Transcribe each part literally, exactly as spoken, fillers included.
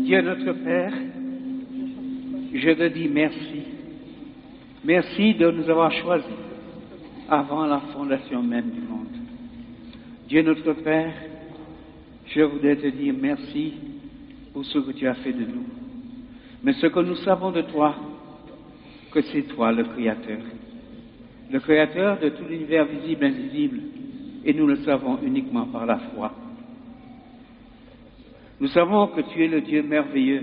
Dieu notre Père, je te dis merci. Merci de nous avoir choisis avant la fondation même du monde. Dieu notre Père, je voudrais te dire merci pour ce que tu as fait de nous. Mais ce que nous savons de toi, que c'est toi le Créateur. Le Créateur de tout l'univers visible et invisible, et nous le savons uniquement par la foi. Nous savons que tu es le Dieu merveilleux,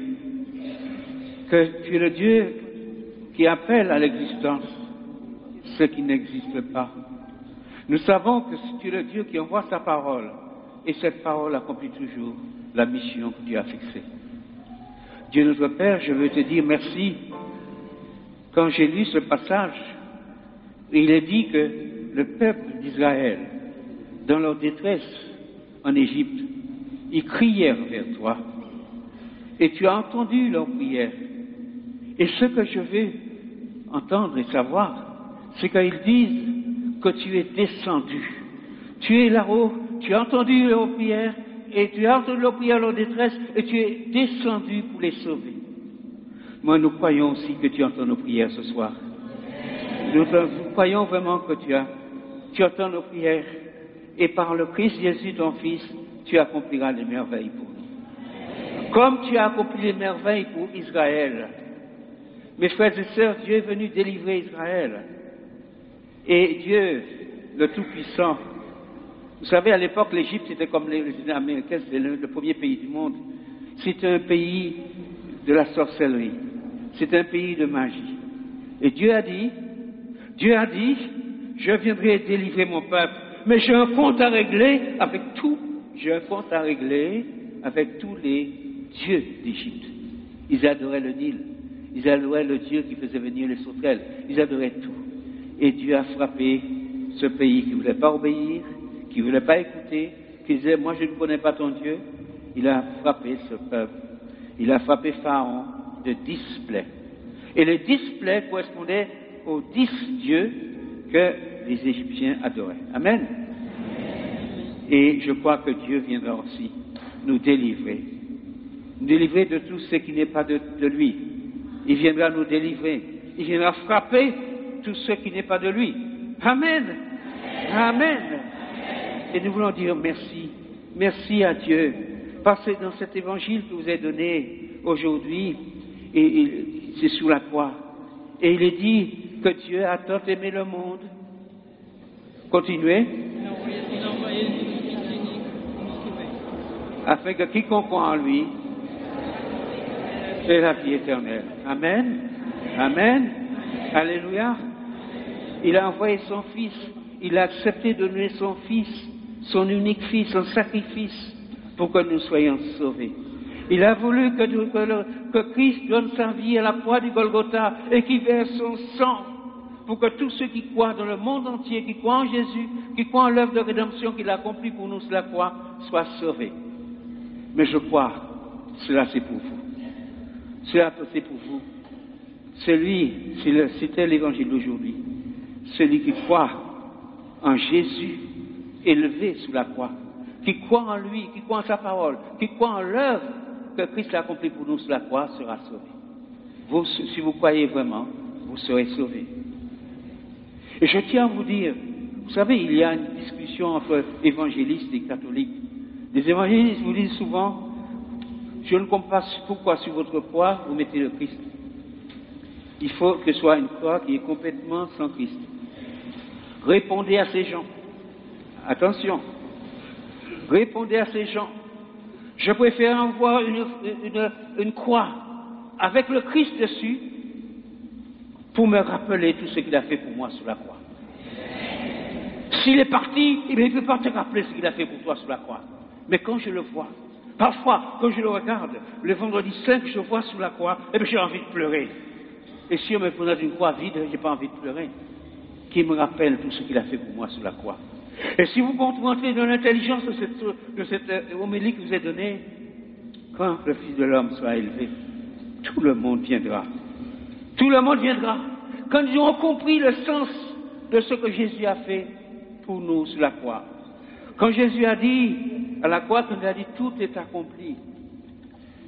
que tu es le Dieu qui appelle à l'existence ce qui n'existe pas. Nous savons que tu es le Dieu qui envoie sa parole, et cette parole accomplit toujours la mission que tu as fixée. Dieu notre Père, je veux te dire merci. Quand j'ai lu ce passage, il est dit que le peuple d'Israël, dans leur détresse en Égypte, ils crièrent vers toi, et tu as entendu leurs prières. Et ce que je veux entendre et savoir, c'est qu'ils disent que tu es descendu. Tu es là-haut, tu as entendu leurs prières, et tu as entendu leurs prières, leur détresse, et tu es descendu pour les sauver. Moi, nous croyons aussi que tu entends nos prières ce soir. Nous, nous croyons vraiment que tu as, tu entends nos prières, et par le Christ Jésus, ton Fils, tu accompliras les merveilles pour nous. Comme tu as accompli les merveilles pour Israël. Mes frères et sœurs, Dieu est venu délivrer Israël. Et Dieu, le Tout-Puissant, vous savez, à l'époque, l'Égypte, c'était comme les, les Américains, c'était le, le premier pays du monde. C'était un pays de la sorcellerie. C'était un pays de magie. Et Dieu a dit, Dieu a dit, je viendrai délivrer mon peuple, mais j'ai un compte à régler avec tout, j'ai un compte à régler avec tous les dieux d'Égypte. Ils adoraient le Nil, ils adoraient le Dieu qui faisait venir les sauterelles, ils adoraient tout. Et Dieu a frappé ce pays qui ne voulait pas obéir, qui ne voulait pas écouter, qui disait, moi je ne connais pas ton Dieu. Il a frappé ce peuple. Il a frappé Pharaon de dix plaies. Et les dix plaies correspondaient aux dix dieux que les Égyptiens adoraient. Amen. Et je crois que Dieu viendra aussi nous délivrer. Nous délivrer de tout ce qui n'est pas de, de lui. Il viendra nous délivrer. Il viendra frapper tout ce qui n'est pas de lui. Amen. Amen. Et nous voulons dire merci. Merci à Dieu. Parce que dans cet évangile que vous avez donné aujourd'hui, et, et c'est sous la croix. Et il est dit que Dieu a tant aimé le monde. Continuez. Afin que quiconque croit en lui ait la vie éternelle. Amen. Amen. Alléluia. Il a envoyé son Fils. Il a accepté de donner son Fils, son unique Fils, son sacrifice, pour que nous soyons sauvés. Il a voulu que, que, le, que Christ donne sa vie à la croix du Golgotha et qu'il verse son sang pour que tous ceux qui croient dans le monde entier, qui croient en Jésus, qui croient en l'œuvre de rédemption qu'il a accomplie pour nous sur la croix, soient sauvés. Mais je crois, cela c'est pour vous. Cela c'est pour vous. Celui, c'était l'évangile d'aujourd'hui, celui qui croit en Jésus élevé sous la croix, qui croit en lui, qui croit en sa parole, qui croit en l'œuvre que Christ a accomplie pour nous sur la croix, sera sauvé. Vous, si vous croyez vraiment, vous serez sauvés. Et je tiens à vous dire, vous savez, il y a une discussion entre évangélistes et catholiques. Les évangélistes vous disent souvent, je ne comprends pas pourquoi sur votre croix vous mettez le Christ. Il faut que ce soit une croix qui est complètement sans Christ. Répondez à ces gens. Attention. Répondez à ces gens. Je préfère avoir une, une, une croix avec le Christ dessus pour me rappeler tout ce qu'il a fait pour moi sur la croix. S'il est parti, il ne peut pas te rappeler ce qu'il a fait pour toi sur la croix. Mais quand je le vois, parfois, quand je le regarde, le vendredi saint que je vois sur la croix, eh bien, j'ai envie de pleurer. Et si on me pose dans une croix vide, je n'ai pas envie de pleurer. Qui me rappelle tout ce qu'il a fait pour moi sur la croix. Et si vous rentrez dans l'intelligence de cette, de cette homélie que vous avez donnée, quand le Fils de l'homme sera élevé, tout le monde viendra. Tout le monde viendra. Quand ils auront compris le sens de ce que Jésus a fait pour nous sur la croix. Quand Jésus a dit, à la croix, quand il a dit tout est accompli,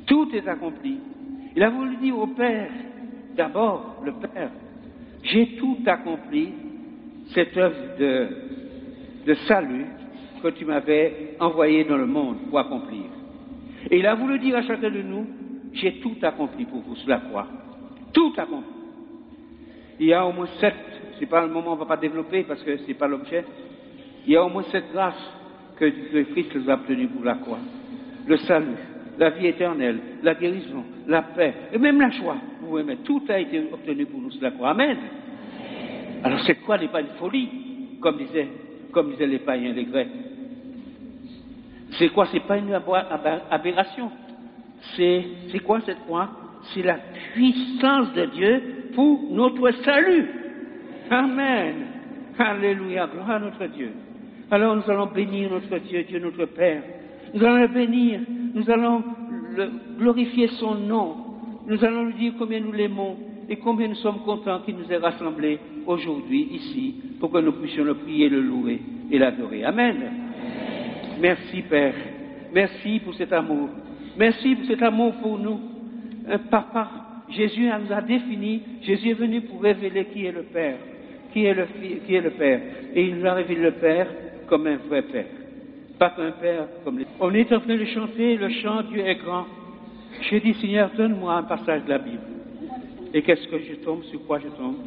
Tout est accompli. Il a voulu dire au Père, d'abord, le Père, j'ai tout accompli, cette œuvre de, de salut que tu m'avais envoyée dans le monde pour accomplir. Et il a voulu dire à chacun de nous, j'ai tout accompli pour vous sur la croix. Tout accompli. Il y a au moins sept, c'est pas le moment, on ne va pas développer parce que c'est pas l'objet. Il y a au moins sept grâces que le Christ nous a obtenues pour la croix. Le salut, la vie éternelle, la guérison, la paix, et même la joie. Vous voyez, mais tout a été obtenu pour nous sur la croix. Amen. Alors c'est quoi n'est pas une folie, comme disaient, comme disaient les païens, les Grecs. C'est quoi? C'est pas une aberration. C'est, c'est quoi cette croix? C'est la puissance de Dieu pour notre salut. Amen. Alléluia. Gloire à notre Dieu. Alors nous allons bénir notre Dieu, Dieu notre Père. Nous allons le bénir. Nous allons le, glorifier son nom. Nous allons lui dire combien nous l'aimons et combien nous sommes contents qu'il nous ait rassemblés aujourd'hui, ici, pour que nous puissions le prier, le louer et l'adorer. Amen. Amen. Merci Père. Merci pour cet amour. Merci pour cet amour pour nous. Un papa, Jésus nous a défini. Jésus est venu pour révéler qui est le Père, qui est le Fils, qui est le Père. Et il nous a révélé le Père comme un vrai Père. Pas qu'un Père comme les... On est en train de chanter le chant Dieu est grand. J'ai dit Seigneur, donne-moi un passage de la Bible. Et qu'est-ce que je tombe? Sur quoi je tombe?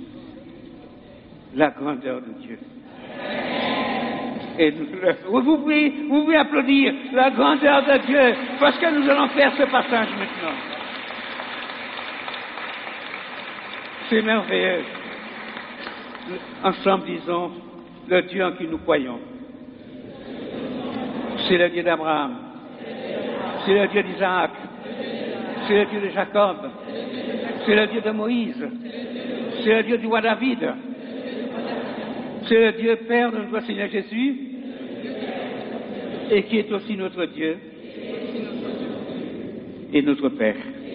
La grandeur de Dieu. Et nous, vous, pouvez, vous pouvez applaudir la grandeur de Dieu, parce que nous allons faire ce passage maintenant. C'est merveilleux. Ensemble, disons, le Dieu en qui nous croyons. C'est le Dieu d'Abraham. C'est le Dieu d'Isaac. C'est le Dieu de Jacob. C'est le Dieu de Moïse. C'est le Dieu du roi David. C'est le Dieu Père de notre Seigneur Jésus. Et qui est aussi notre Dieu et notre Père.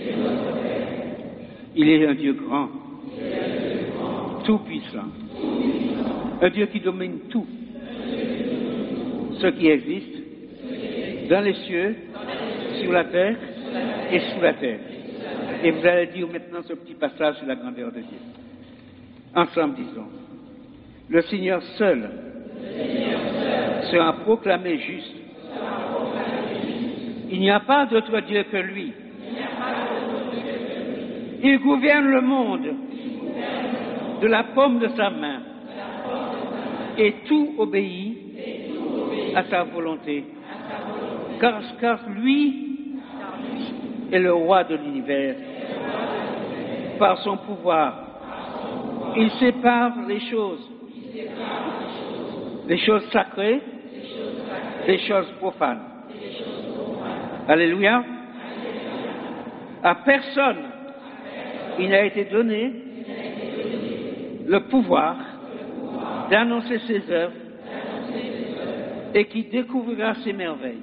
Il est un Dieu grand, tout puissant, un Dieu qui domine tout ce qui existe dans les cieux, sur la terre et sous la terre. Et vous allez dire maintenant ce petit passage sur la grandeur de Dieu. Ensemble, disons, le Seigneur seul sera proclamé juste. Il n'y a pas d'autre Dieu que lui. Il gouverne le monde de la paume de sa main et tout obéit à sa volonté. Car, car lui est le roi de l'univers. Par son pouvoir, il sépare les choses, les choses sacrées, des choses profanes. Alléluia. À personne, il n'a été donné le pouvoir d'annoncer ses œuvres et qui découvrira ses merveilles.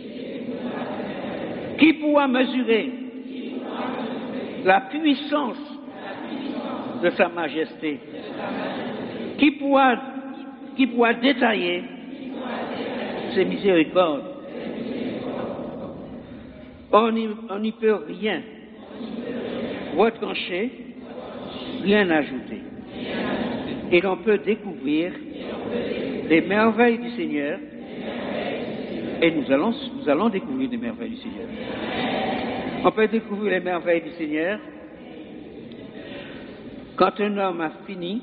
Qui pourra mesurer la puissance de sa majesté? Qui pourra, qui pourra détailler ses miséricordes? On n'y peut rien retrancher, rien ajouter. Et l'on peut découvrir les merveilles du Seigneur, et nous allons, nous allons découvrir les merveilles du Seigneur. On peut découvrir les merveilles du Seigneur quand un homme a fini,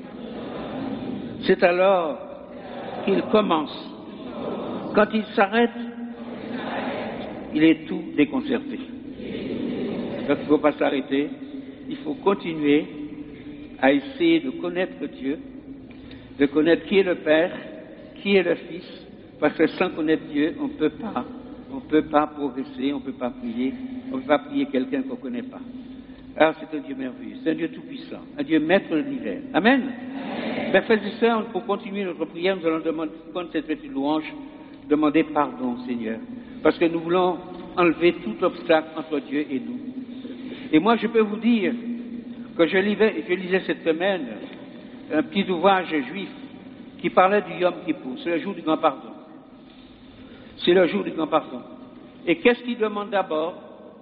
c'est alors qu'il commence. Quand il s'arrête, il est tout déconcerté. Donc il ne faut pas s'arrêter, il faut continuer à essayer de connaître Dieu, de connaître qui est le Père, qui est le Fils, parce que sans connaître Dieu, on ne peut pas, on ne peut pas progresser, on ne peut pas prier, on ne peut pas prier quelqu'un qu'on ne connaît pas. Alors c'est un Dieu merveilleux, c'est un Dieu tout-puissant, un Dieu maître de l'univers. Amen. Mes frères et sœurs, pour continuer notre prière, nous allons demander, comme cette petite louange, demander pardon, Seigneur, parce que nous voulons enlever tout obstacle entre Dieu et nous. Et moi, je peux vous dire que je lisais, je lisais cette semaine un petit ouvrage juif qui parlait du Yom Kippour, c'est le jour du grand pardon. C'est le jour du grand pardon. Et qu'est-ce qu'il demande d'abord?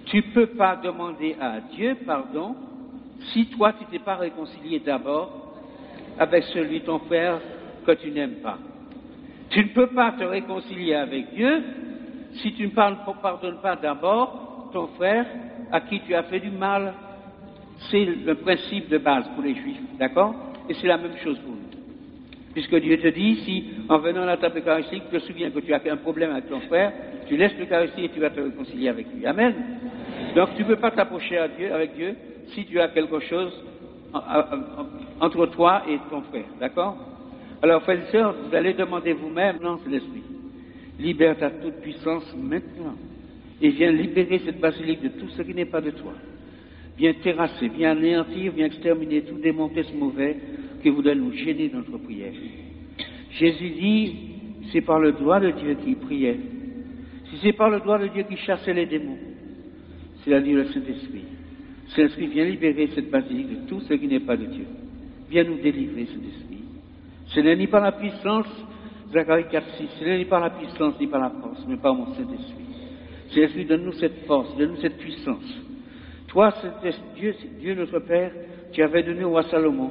Tu ne peux pas demander à Dieu pardon si toi tu t'es pas réconcilié d'abord avec celui ton frère que tu n'aimes pas. Tu ne peux pas te réconcilier avec Dieu si tu ne pardonnes pas d'abord ton frère à qui tu as fait du mal. C'est le principe de base pour les Juifs, d'accord? Et c'est la même chose pour nous. Puisque Dieu te dit, si en venant à la table eucharistique, tu te souviens que tu as un problème avec ton frère, tu laisses l'Eucharistie et tu vas te réconcilier avec lui. Amen. Donc tu ne peux pas t'approcher à Dieu, avec Dieu si tu as quelque chose entre toi et ton frère, d'accord? Alors, frères et sœurs, vous allez demander vous-même, non, c'est l'Esprit. Libère ta toute puissance maintenant et viens libérer cette basilique de tout ce qui n'est pas de toi. Viens terrasser, viens anéantir, viens exterminer tout, démonter ce mauvais qui voudrait nous gêner dans notre prière. Jésus dit, c'est par le doigt de Dieu qu'il priait. Si c'est par le doigt de Dieu qui chassait les démons, c'est-à-dire le Saint-Esprit. Saint-Esprit, viens libérer cette basilique de tout ce qui n'est pas de Dieu. Viens nous délivrer, Saint-Esprit. Ce n'est ni par la puissance, Zacharie quatre six, ce n'est ni par la puissance, ni par la force, mais par mon Saint-Esprit. Saint-Esprit, donne-nous cette force, donne-nous cette puissance. Toi, Dieu, Dieu notre Père, tu avais donné au roi Salomon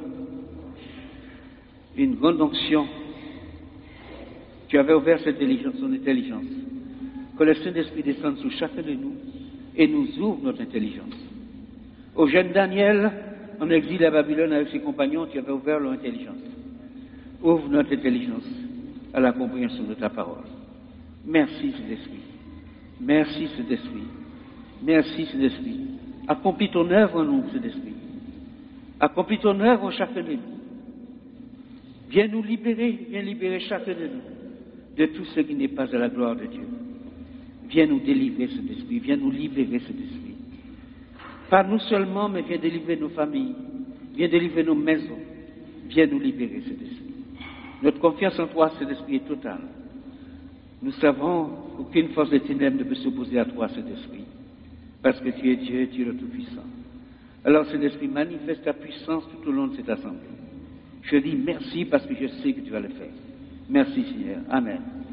une grande onction. Tu avais ouvert cette intelligence, son intelligence. Que le Saint-Esprit descende sur chacun de nous et nous ouvre notre intelligence. Au jeune Daniel, en exil à Babylone avec ses compagnons, tu avais ouvert leur intelligence. Ouvre notre intelligence à la compréhension de ta parole. Merci, Saint-Esprit. Merci, Saint-Esprit. Merci, Saint-Esprit. Accomplis ton œuvre en nous, Saint-Esprit. Accomplis ton œuvre en chacun de nous. Viens nous libérer, viens libérer chacun de nous de tout ce qui n'est pas à la gloire de Dieu. Viens nous délivrer, Saint-Esprit. Viens nous libérer, Saint-Esprit. Pas nous seulement, mais viens délivrer nos familles. Viens délivrer nos maisons. Viens nous libérer, Saint-Esprit. Notre confiance en toi, Saint-Esprit, est totale. Nous savons qu'aucune force des ténèbres ne peut s'opposer à toi, Saint-Esprit. Parce que tu es Dieu, tu es le Tout-Puissant. Alors, Saint-Esprit, manifeste ta puissance tout au long de cette assemblée. Je dis merci parce que je sais que tu vas le faire. Merci, Seigneur. Amen.